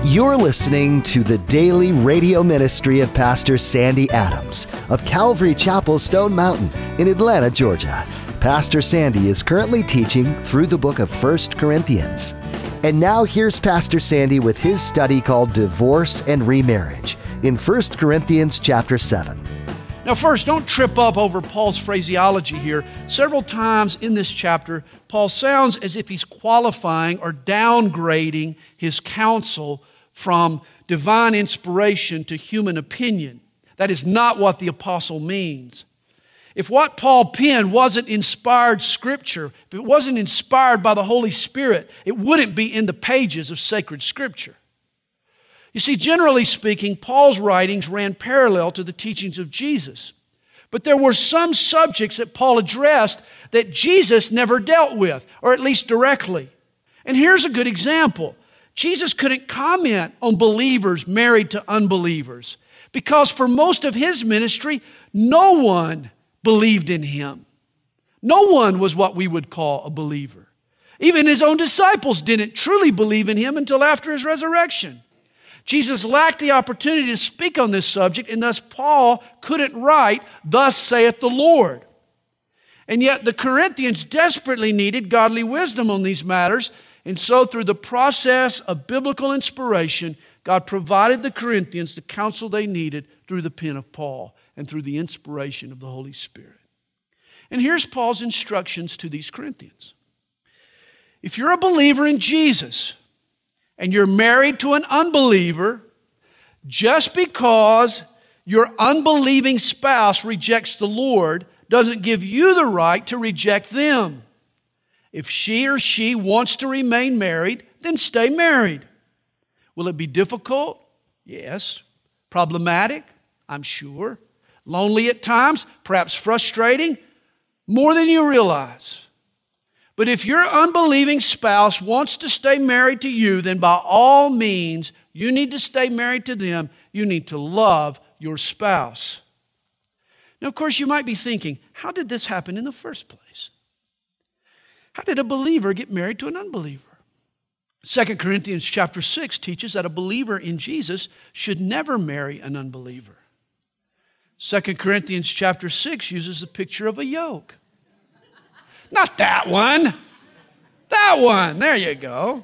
You're listening to the daily radio ministry of Pastor Sandy Adams of Calvary Chapel, Stone Mountain in Atlanta, Georgia. Pastor Sandy is currently teaching through the book of 1 Corinthians. And now here's Pastor Sandy with his study called Divorce and Remarriage in 1 Corinthians chapter 7. Now first, don't trip up over Paul's phraseology here. Several times in this chapter, Paul sounds as if he's qualifying or downgrading his counsel from divine inspiration to human opinion. That is not what the apostle means. If what Paul penned wasn't inspired scripture, if it wasn't inspired by the Holy Spirit, it wouldn't be in the pages of sacred scripture. You see, generally speaking, Paul's writings ran parallel to the teachings of Jesus. But there were some subjects that Paul addressed that Jesus never dealt with, or at least directly. And here's a good example. Jesus couldn't comment on believers married to unbelievers because for most of his ministry, no one believed in him. No one was what we would call a believer. Even his own disciples didn't truly believe in him until after his resurrection. Jesus lacked the opportunity to speak on this subject, and thus Paul couldn't write, "Thus saith the Lord." And yet the Corinthians desperately needed godly wisdom on these matters, and so through the process of biblical inspiration, God provided the Corinthians the counsel they needed through the pen of Paul and through the inspiration of the Holy Spirit. And here's Paul's instructions to these Corinthians. If you're a believer in Jesus and you're married to an unbeliever, just because your unbelieving spouse rejects the Lord doesn't give you the right to reject them. If she or she wants to remain married, then stay married. Will it be difficult? Yes. Problematic? I'm sure. Lonely at times? Perhaps frustrating? More than you realize. But if your unbelieving spouse wants to stay married to you, then by all means, you need to stay married to them. You need to love your spouse. Now, of course, you might be thinking, how did this happen in the first place? How did a believer get married to an unbeliever? 2 Corinthians chapter 6 teaches that a believer in Jesus should never marry an unbeliever. 2 Corinthians chapter 6 uses the picture of a yoke. Not that one. That one. There you go.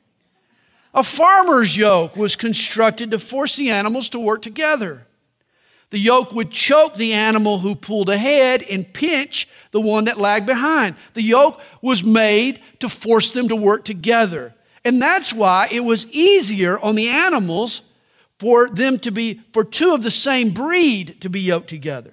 A farmer's yoke was constructed to force the animals to work together. The yoke would choke the animal who pulled ahead and pinch the one that lagged behind. The yoke was made to force them to work together. And that's why it was easier on the animals for two of the same breed to be yoked together.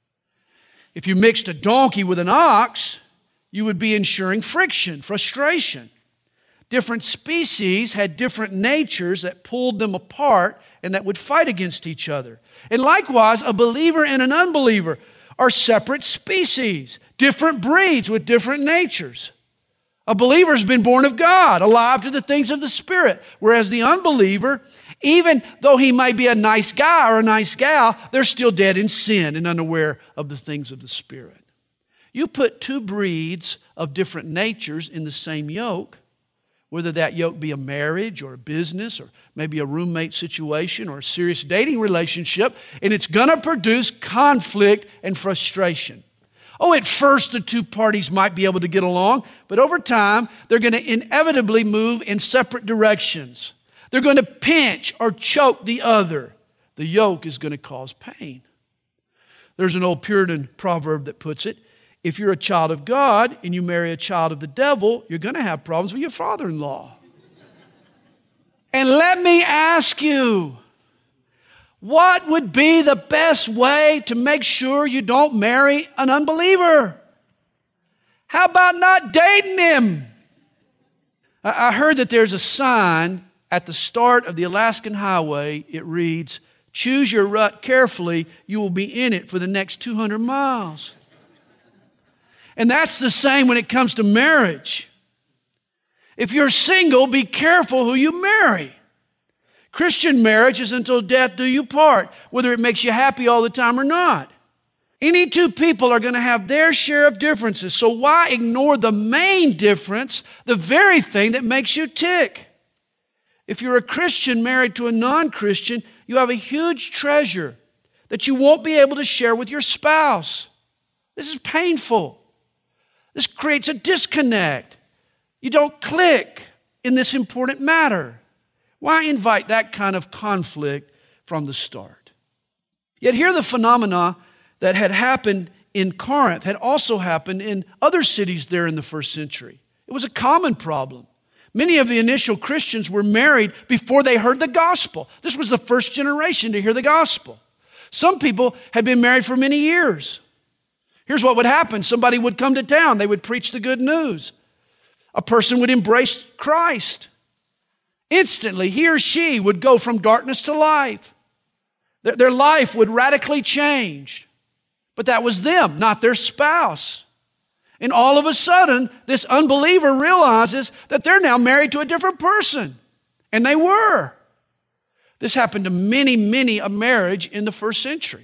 If you mixed a donkey with an ox, you would be ensuring friction, frustration. Different species had different natures that pulled them apart and that would fight against each other. And likewise, a believer and an unbeliever are separate species, different breeds with different natures. A believer has been born of God, alive to the things of the Spirit, whereas the unbeliever, even though he may be a nice guy or a nice gal, they're still dead in sin and unaware of the things of the Spirit. You put two breeds of different natures in the same yoke, whether that yoke be a marriage or a business or maybe a roommate situation or a serious dating relationship, and it's going to produce conflict and frustration. Oh, at first the two parties might be able to get along, but over time they're going to inevitably move in separate directions. They're going to pinch or choke the other. The yoke is going to cause pain. There's an old Puritan proverb that puts it, if you're a child of God and you marry a child of the devil, you're going to have problems with your father-in-law. And let me ask you, what would be the best way to make sure you don't marry an unbeliever? How about not dating him? I heard that there's a sign at the start of the Alaskan Highway. It reads, "Choose your rut carefully, you will be in it for the next 200 miles. And that's the same when it comes to marriage. If you're single, be careful who you marry. Christian marriage is until death do you part, whether it makes you happy all the time or not. Any two people are going to have their share of differences, so why ignore the main difference, the very thing that makes you tick? If you're a Christian married to a non-Christian, you have a huge treasure that you won't be able to share with your spouse. This is painful. This creates a disconnect. You don't click in this important matter. Why invite that kind of conflict from the start? Yet here the phenomena that had happened in Corinth had also happened in other cities there in the first century. It was a common problem. Many of the initial Christians were married before they heard the gospel. This was the first generation to hear the gospel. Some people had been married for many years. Here's what would happen. Somebody would come to town. They would preach the good news. A person would embrace Christ. Instantly, he or she would go from darkness to light. Their life would radically change. But that was them, not their spouse. And all of a sudden, this unbeliever realizes that they're now married to a different person. And they were. This happened to many a marriage in the first century.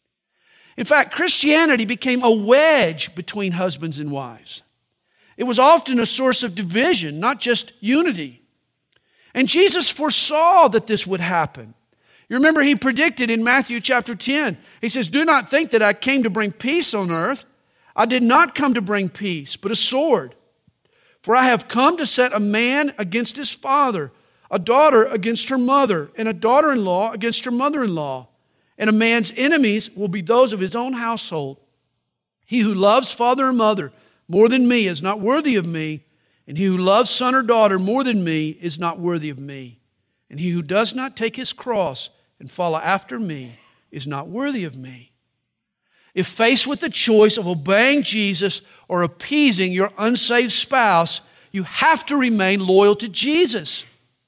In fact, Christianity became a wedge between husbands and wives. It was often a source of division, not just unity. And Jesus foresaw that this would happen. You remember he predicted in Matthew chapter 10, he says, "Do not think that I came to bring peace on earth. I did not come to bring peace, but a sword. For I have come to set a man against his father, a daughter against her mother, and a daughter-in-law against her mother-in-law. And a man's enemies will be those of his own household. He who loves father or mother more than me is not worthy of me, and he who loves son or daughter more than me is not worthy of me. And he who does not take his cross and follow after me is not worthy of me." If faced with the choice of obeying Jesus or appeasing your unsaved spouse, you have to remain loyal to Jesus.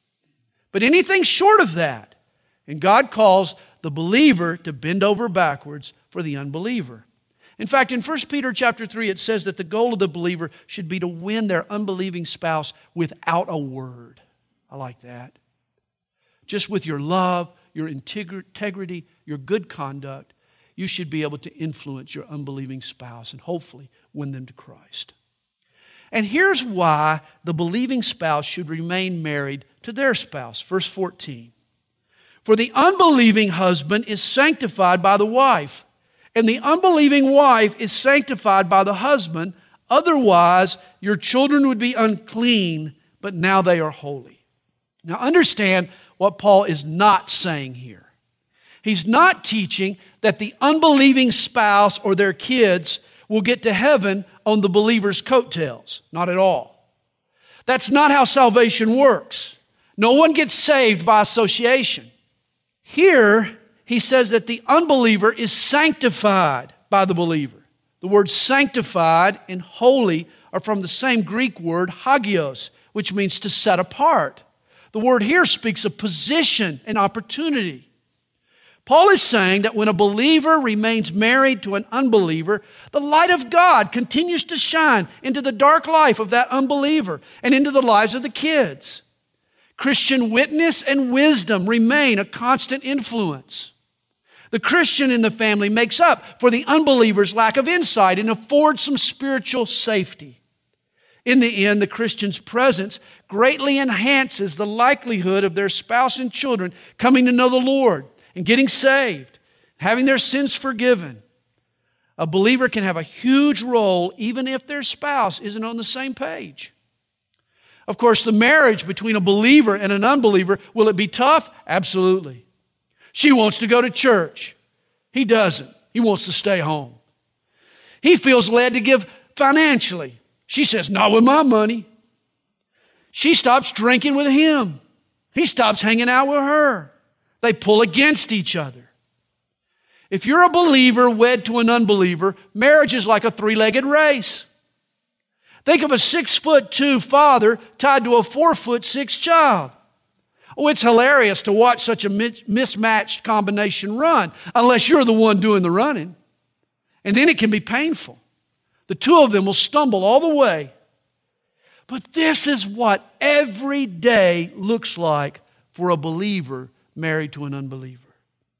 But anything short of that, and God calls the believer to bend over backwards for the unbeliever. In fact, in 1 Peter chapter 3, it says that the goal of the believer should be to win their unbelieving spouse without a word. I like that. Just with your love, your integrity, your good conduct, you should be able to influence your unbelieving spouse and hopefully win them to Christ. And here's why the believing spouse should remain married to their spouse. Verse 14. "For the unbelieving husband is sanctified by the wife, and the unbelieving wife is sanctified by the husband. Otherwise, your children would be unclean, but now they are holy." Now understand what Paul is not saying here. He's not teaching that the unbelieving spouse or their kids will get to heaven on the believer's coattails. Not at all. That's not how salvation works. No one gets saved by association. Here, he says that the unbeliever is sanctified by the believer. The words sanctified and holy are from the same Greek word, hagios, which means to set apart. The word here speaks of position and opportunity. Paul is saying that when a believer remains married to an unbeliever, the light of God continues to shine into the dark life of that unbeliever and into the lives of the kids. Christian witness and wisdom remain a constant influence. The Christian in the family makes up for the unbeliever's lack of insight and affords some spiritual safety. In the end, the Christian's presence greatly enhances the likelihood of their spouse and children coming to know the Lord and getting saved, having their sins forgiven. A believer can have a huge role even if their spouse isn't on the same page. Of course, the marriage between a believer and an unbeliever, will it be tough? Absolutely. She wants to go to church. He doesn't. He wants to stay home. He feels led to give financially. She says, "Not with my money." She stops drinking with him. He stops hanging out with her. They pull against each other. If you're a believer wed to an unbeliever, marriage is like a three-legged race. Think of a 6'2" father tied to a 4'6" child. Oh, it's hilarious to watch such a mismatched combination run, unless you're the one doing the running. And then it can be painful. The two of them will stumble all the way. But this is what every day looks like for a believer married to an unbeliever.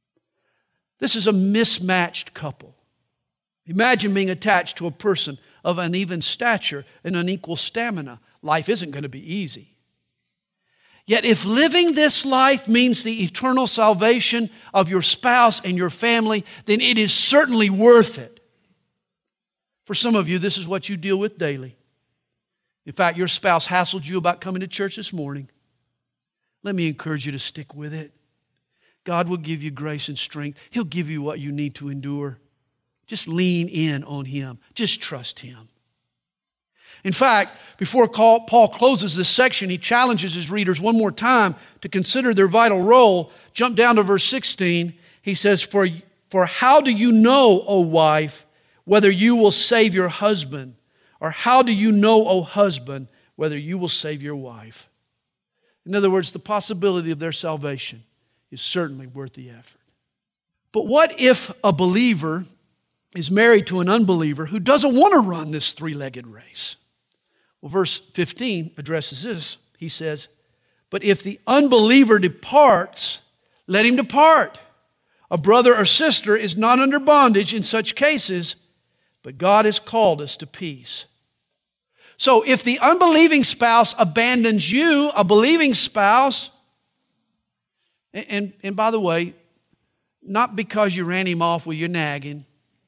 This is a mismatched couple. Imagine being attached to a person of uneven stature and unequal stamina. Life isn't going to be easy. Yet if living this life means the eternal salvation of your spouse and your family, then it is certainly worth it. For some of you, this is what you deal with daily. In fact, your spouse hassled you about coming to church this morning. Let me encourage you to stick with it. God will give you grace and strength. He'll give you what you need to endure. Just lean in on Him. Just trust Him. In fact, before Paul closes this section, he challenges his readers one more time to consider their vital role. Jump down to verse 16. He says, For how do you know, O wife, whether you will save your husband? Or how do you know, O husband, whether you will save your wife? In other words, the possibility of their salvation is certainly worth the effort. But what if a believer is married to an unbeliever who doesn't want to run this three-legged race? Well, verse 15 addresses this. He says, But if the unbeliever departs, let him depart. A brother or sister is not under bondage in such cases, but God has called us to peace. So if the unbelieving spouse abandons you, a believing spouse, and by the way, not because you ran him off with your nagging,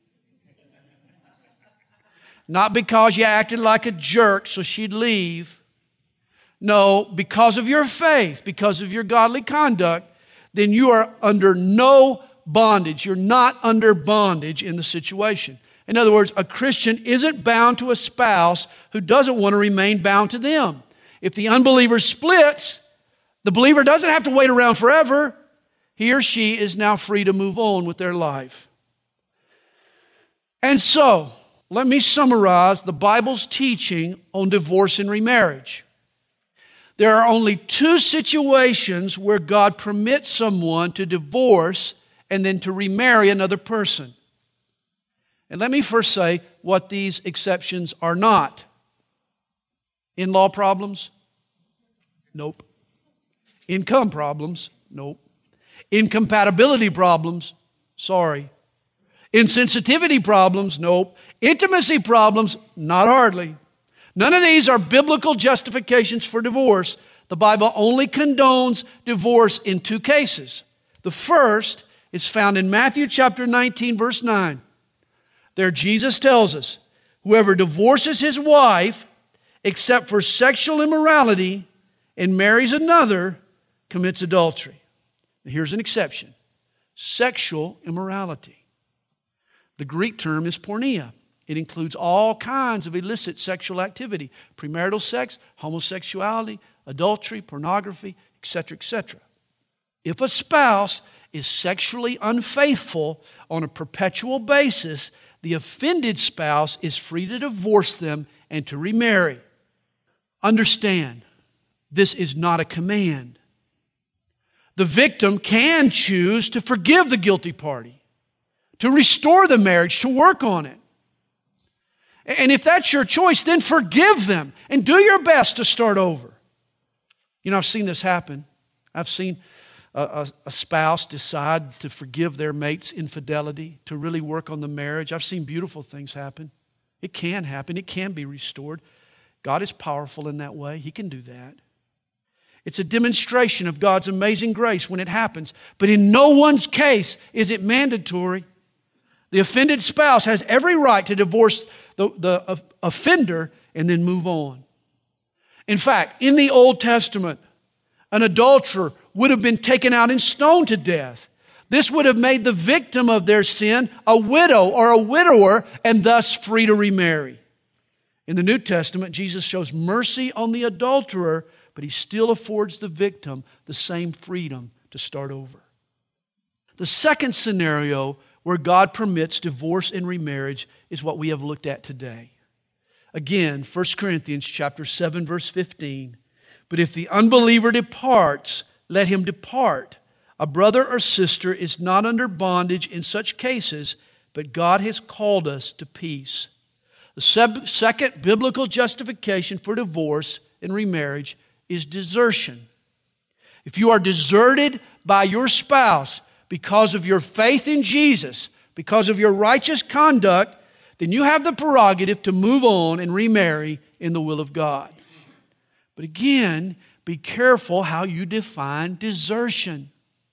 not because you acted like a jerk so she'd leave. No, because of your faith, because of your godly conduct, then you are under no bondage. You're not under bondage in the situation. In other words, a Christian isn't bound to a spouse who doesn't want to remain bound to them. If the unbeliever splits, the believer doesn't have to wait around forever. He or she is now free to move on with their life. And so, let me summarize the Bible's teaching on divorce and remarriage. There are only two situations where God permits someone to divorce and then to remarry another person. And let me first say what these exceptions are not. In-law problems? Nope. Income problems? Nope. Incompatibility problems? Sorry. Insensitivity problems? Nope. Intimacy problems? Not hardly. None of these are biblical justifications for divorce. The Bible only condones divorce in two cases. The first is found in Matthew chapter 19, verse 9. There Jesus tells us, whoever divorces his wife except for sexual immorality and marries another commits adultery. Now, here's an exception. Sexual immorality. The Greek term is porneia. It includes all kinds of illicit sexual activity, premarital sex, homosexuality, adultery, pornography, etc., etc. If a spouse is sexually unfaithful on a perpetual basis, the offended spouse is free to divorce them and to remarry. Understand, this is not a command. The victim can choose to forgive the guilty party, to restore the marriage, to work on it. And if that's your choice, then forgive them and do your best to start over. You know, I've seen this happen. I've seen a spouse decide to forgive their mate's infidelity, to really work on the marriage. I've seen beautiful things happen. It can happen. It can be restored. God is powerful in that way. He can do that. It's a demonstration of God's amazing grace when it happens. But in no one's case is it mandatory. The offended spouse has every right to divorce the offender and then move on. In fact, in the Old Testament, an adulterer would have been taken out and stoned to death. This would have made the victim of their sin a widow or a widower and thus free to remarry. In the New Testament, Jesus shows mercy on the adulterer, but He still affords the victim the same freedom to start over. The second scenario where God permits divorce and remarriage is what we have looked at today. Again, 1 Corinthians chapter 7, verse 15. But if the unbeliever departs, let him depart. A brother or sister is not under bondage in such cases, but God has called us to peace. The second biblical justification for divorce and remarriage is desertion. If you are deserted by your spouse because of your faith in Jesus, because of your righteous conduct, then you have the prerogative to move on and remarry in the will of God. But again, be careful how you define desertion.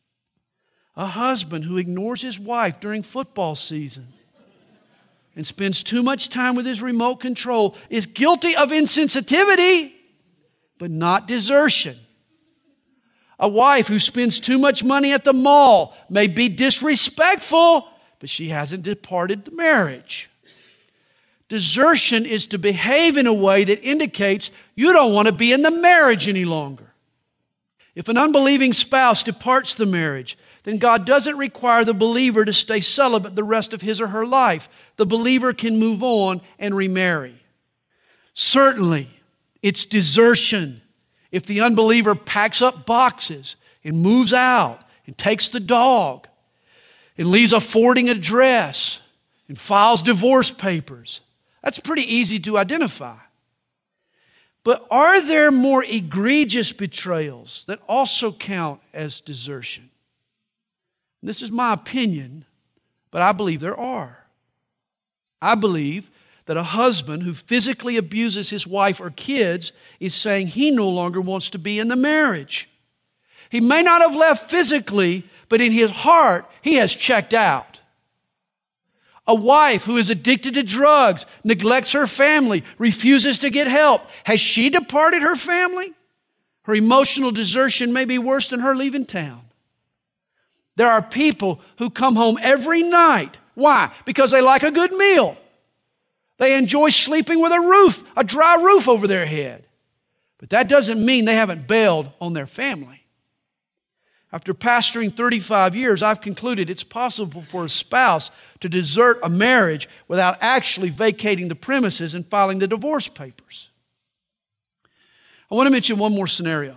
A husband who ignores his wife during football season and spends too much time with his remote control is guilty of insensitivity, but not desertion. A wife who spends too much money at the mall may be disrespectful, but she hasn't departed the marriage. Desertion is to behave in a way that indicates you don't want to be in the marriage any longer. If an unbelieving spouse departs the marriage, then God doesn't require the believer to stay celibate the rest of his or her life. The believer can move on and remarry. Certainly, it's desertion if the unbeliever packs up boxes and moves out and takes the dog and leaves a forwarding address and files divorce papers. That's pretty easy to identify. But are there more egregious betrayals that also count as desertion? This is my opinion, but I believe there are. I believe that a husband who physically abuses his wife or kids is saying he no longer wants to be in the marriage. He may not have left physically, but in his heart, he has checked out. A wife who is addicted to drugs, neglects her family, refuses to get help. Has she departed her family? Her emotional desertion may be worse than her leaving town. There are people who come home every night. Why? Because they like a good meal. They enjoy sleeping with a dry roof over their head. But that doesn't mean they haven't bailed on their family. After pastoring 35 years, I've concluded it's possible for a spouse to desert a marriage without actually vacating the premises and filing the divorce papers. I want to mention one more scenario.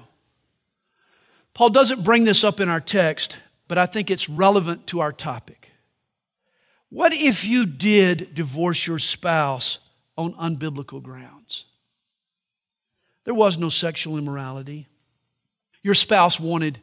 Paul doesn't bring this up in our text, but I think it's relevant to our topic. What if you did divorce your spouse on unbiblical grounds? There was no sexual immorality. Your spouse wanted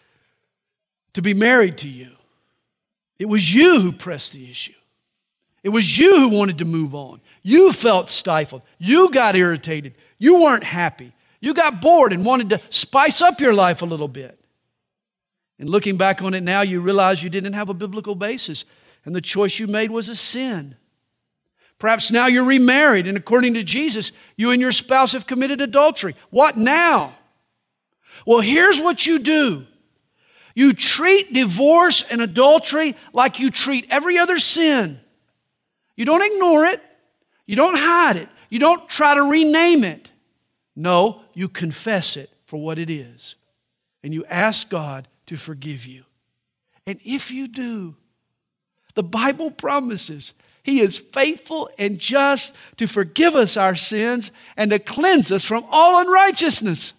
to be married to you. It was you who pressed the issue. It was you who wanted to move on. You felt stifled. You got irritated. You weren't happy. You got bored and wanted to spice up your life a little bit. And looking back on it now, you realize you didn't have a biblical basis, and the choice you made was a sin. Perhaps now you're remarried, and according to Jesus, you and your spouse have committed adultery. What now? Well, here's what you do. You treat divorce and adultery like you treat every other sin. You don't ignore it. You don't hide it. You don't try to rename it. No, you confess it for what it is. And you ask God to forgive you. And if you do, the Bible promises He is faithful and just to forgive us our sins and to cleanse us from all unrighteousness.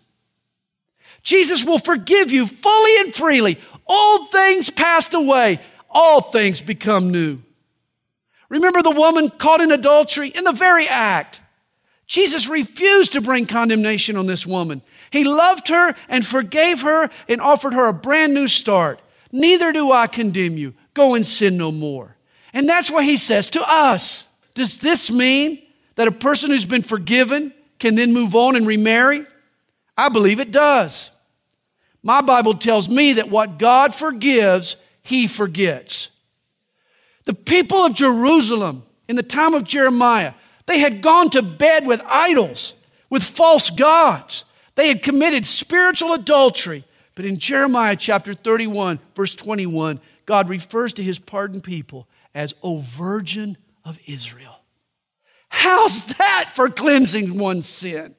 Jesus will forgive you fully and freely. Old things passed away. All things become new. Remember the woman caught in adultery? In the very act. Jesus refused to bring condemnation on this woman. He loved her and forgave her and offered her a brand new start. Neither do I condemn you. Go and sin no more. And that's what He says to us. Does this mean that a person who's been forgiven can then move on and remarry? I believe it does. My Bible tells me that what God forgives, He forgets. The people of Jerusalem in the time of Jeremiah, they had gone to bed with idols, with false gods. They had committed spiritual adultery. But in Jeremiah chapter 31, verse 21, God refers to His pardoned people as, O Virgin of Israel. How's that for cleansing one's sin?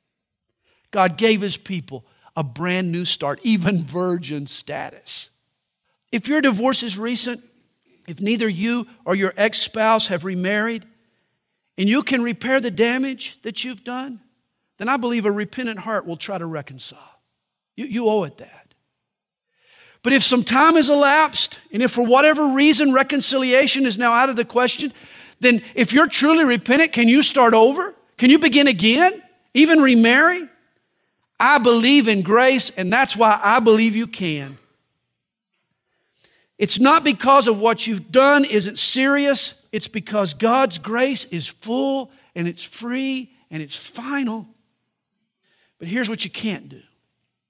God gave His people a brand new start, even virgin status. If your divorce is recent, if neither you or your ex-spouse have remarried, and you can repair the damage that you've done, then I believe a repentant heart will try to reconcile. You owe it that. But if some time has elapsed, and if for whatever reason reconciliation is now out of the question, then if you're truly repentant, can you start over? Can you begin again? Even remarry? I believe in grace, and that's why I believe you can. It's not because of what you've done isn't serious. It's because God's grace is full, and it's free, and it's final. But here's what you can't do.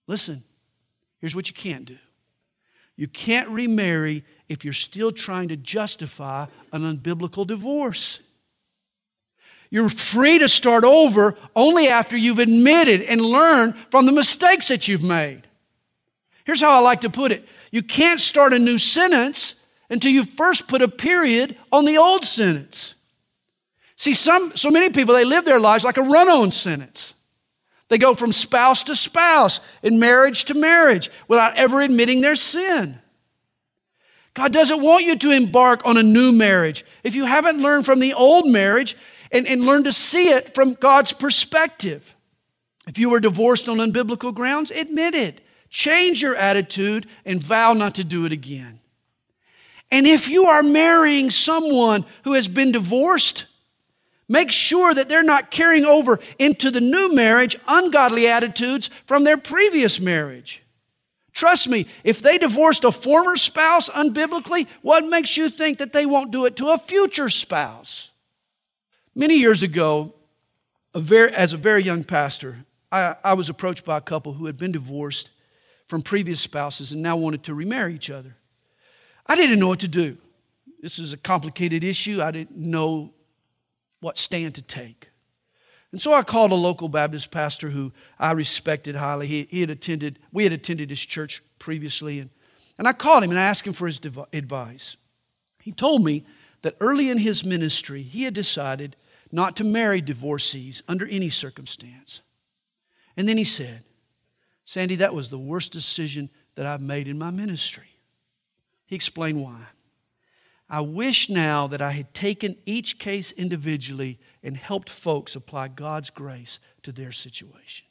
Listen, here's what you can't do. You can't remarry if you're still trying to justify an unbiblical divorce. You're free to start over only after you've admitted and learned from the mistakes that you've made. Here's how I like to put it. You can't start a new sentence until you first put a period on the old sentence. See, so many people, they live their lives like a run-on sentence. They go from spouse to spouse and marriage to marriage without ever admitting their sin. God doesn't want you to embark on a new marriage if you haven't learned from the old marriage and learned to see it from God's perspective. If you were divorced on unbiblical grounds, admit it. Change your attitude and vow not to do it again. And if you are marrying someone who has been divorced, make sure that they're not carrying over into the new marriage ungodly attitudes from their previous marriage. Trust me, if they divorced a former spouse unbiblically, what makes you think that they won't do it to a future spouse? Many years ago, as a very young pastor, I was approached by a couple who had been divorced from previous spouses and now wanted to remarry each other. I didn't know what to do. This is a complicated issue. I didn't know what stand to take. And so I called a local Baptist pastor who I respected highly. We had attended his church previously. And I called him and I asked him for his advice. He told me that early in his ministry, he had decided not to marry divorcees under any circumstance. And then he said, Sandy, that was the worst decision that I've made in my ministry. He explained why. I wish now that I had taken each case individually and helped folks apply God's grace to their situation.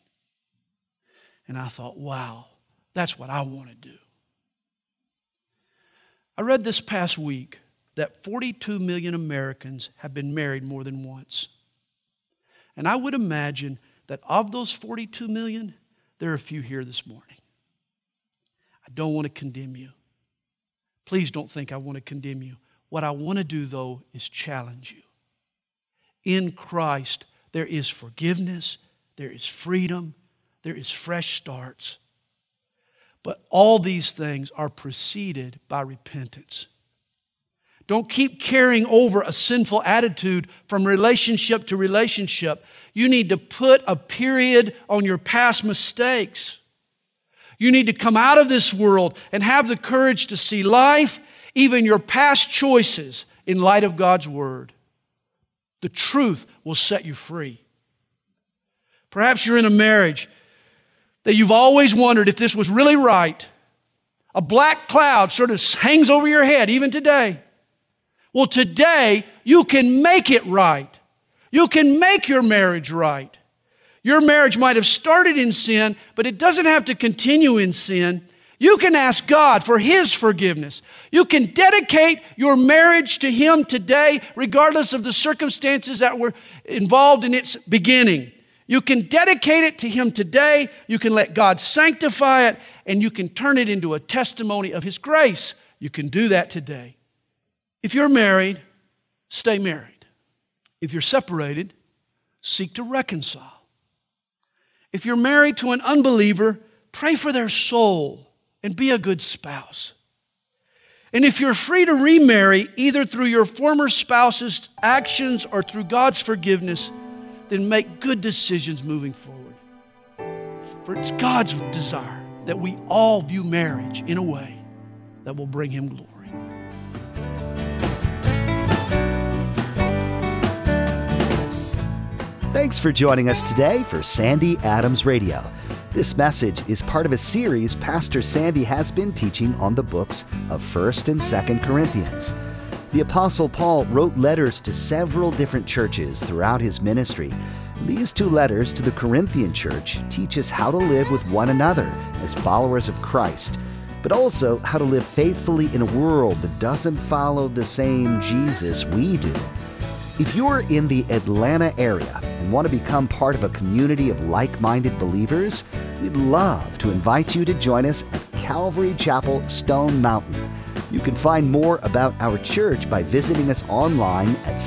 And I thought, wow, that's what I want to do. I read this past week that 42 million Americans have been married more than once. And I would imagine that of those 42 million, there are a few here this morning. I don't want to condemn you. Please don't think I want to condemn you. What I want to do, though, is challenge you. In Christ, there is forgiveness, there is freedom, there is fresh starts. But all these things are preceded by repentance. Don't keep carrying over a sinful attitude from relationship to relationship. You need to put a period on your past mistakes. You need to come out of this world and have the courage to see life, even your past choices, in light of God's Word. The truth will set you free. Perhaps you're in a marriage that you've always wondered if this was really right. A black cloud sort of hangs over your head even today. Well, today you can make it right. You can make your marriage right. Your marriage might have started in sin, but it doesn't have to continue in sin. You can ask God for His forgiveness. You can dedicate your marriage to Him today, regardless of the circumstances that were involved in its beginning. You can dedicate it to Him today. You can let God sanctify it, and you can turn it into a testimony of His grace. You can do that today. If you're married, stay married. If you're separated, seek to reconcile. If you're married to an unbeliever, pray for their soul and be a good spouse. And if you're free to remarry, either through your former spouse's actions or through God's forgiveness, then make good decisions moving forward. For it's God's desire that we all view marriage in a way that will bring Him glory. Thanks for joining us today for Sandy Adams Radio. This message is part of a series Pastor Sandy has been teaching on the books of 1st and 2nd Corinthians. The Apostle Paul wrote letters to several different churches throughout his ministry. These 2 letters to the Corinthian church teach us how to live with one another as followers of Christ, but also how to live faithfully in a world that doesn't follow the same Jesus we do. If you're in the Atlanta area and want to become part of a community of like-minded believers, we'd love to invite you to join us at Calvary Chapel, Stone Mountain. You can find more about our church by visiting us online at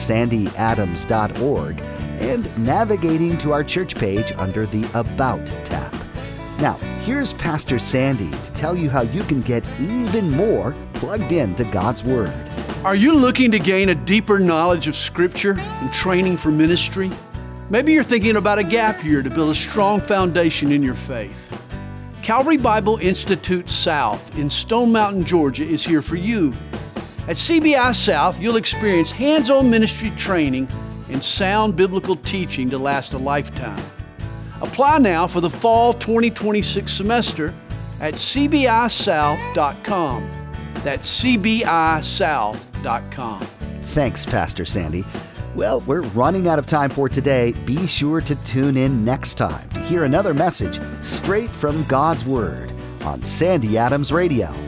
sandyadams.org and navigating to our church page under the About tab. Now, here's Pastor Sandy to tell you how you can get even more plugged into God's Word. Are you looking to gain a deeper knowledge of Scripture and training for ministry? Maybe you're thinking about a gap year to build a strong foundation in your faith. Calvary Bible Institute South in Stone Mountain, Georgia is here for you. At CBI South, you'll experience hands-on ministry training and sound biblical teaching to last a lifetime. Apply now for the fall 2026 semester at cbisouth.com. That's cbisouth.com. Thanks, Pastor Sandy. Well, we're running out of time for today. Be sure to tune in next time to hear another message straight from God's Word on Sandy Adams Radio.